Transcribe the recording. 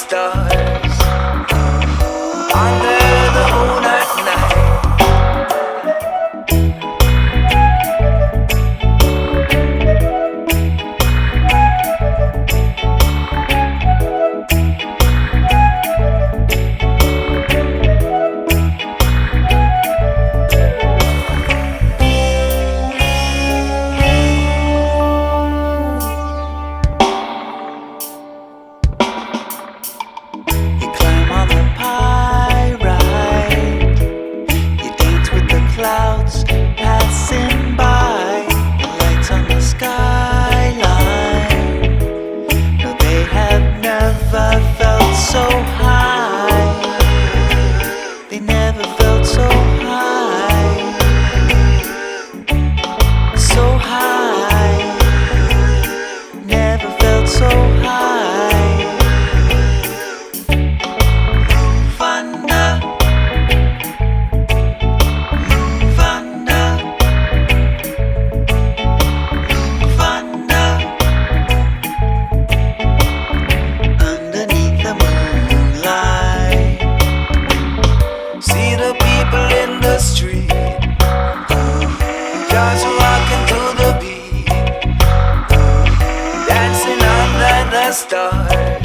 stars under the moon at night. You climb on the pie ride, you dance with the clouds passing by, the lights on the skyline. No, they have never felt so high. They never felt so high, so high. Never felt so high. Move under, move under, move under. Underneath the moonlight, see the people in the street, just walking to the beat, dancing under the stars.